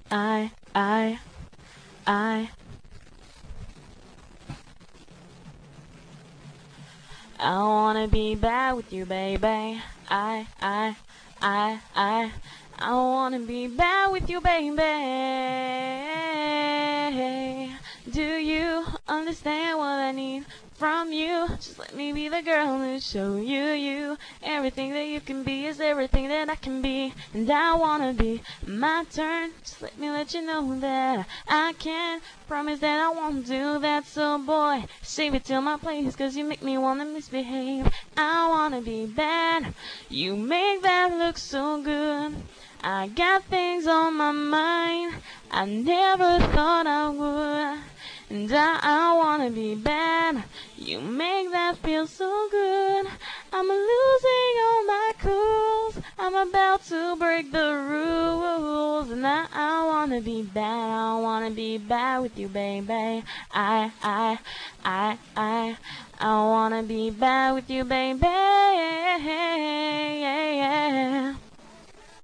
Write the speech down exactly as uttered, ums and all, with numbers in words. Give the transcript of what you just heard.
I, I, I. I wanna be bad with you, baby. I, I, I, I. I wanna be bad with you, baby. Do you understand what I need from you? Just let me be the girl and show you you. Everything that you can be is everything that I can be. And I wanna be my turn. Just let me let you know that I can. Promise that I won't do that. So boy, save it till my place, cause you make me wanna misbehave. I wanna be bad. You make that look so good. I got things on my mind I never thought I would. And I, I wanna be bad. You make that feel so good. I'm losing all my cools. I'm about to break the rules. And I, I wanna be bad. I wanna be bad with you, baby. I, I, I, I, I wanna be bad with you, baby. Yeah, yeah.